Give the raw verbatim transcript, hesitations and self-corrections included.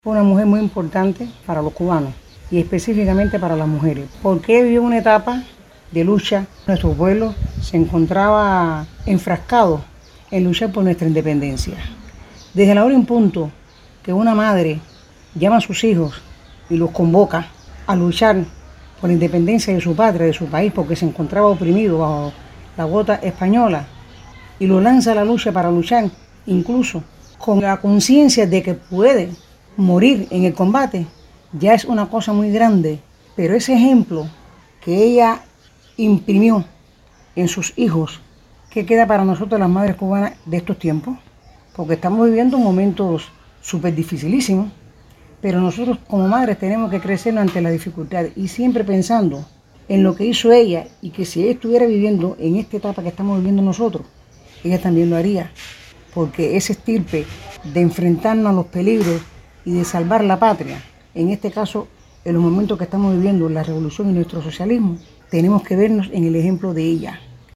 Fue una mujer muy importante para los cubanos y específicamente para las mujeres, porque vivió una etapa de lucha. Nuestro pueblo se encontraba enfrascado en luchar por nuestra independencia. Desde la hora en punto que una madre llama a sus hijos y los convoca a luchar por la independencia de su patria, de su país, porque se encontraba oprimido bajo la gota española, y lo lanza a la lucha para luchar, incluso con la conciencia de que puede morir en el combate, ya es una cosa muy grande. Pero ese ejemplo que ella imprimió en sus hijos, ¿qué queda para nosotros las madres cubanas de estos tiempos? Porque estamos viviendo momentos súper dificilísimos, pero nosotros como madres tenemos que crecer ante la dificultad y siempre pensando en lo que hizo ella, y que si ella estuviera viviendo en esta etapa que estamos viviendo nosotros, ella también lo haría, porque ese estirpe de enfrentarnos a los peligros y de salvar la patria, en este caso, en los momentos que estamos viviendo, la revolución y nuestro socialismo, tenemos que vernos en el ejemplo de ella.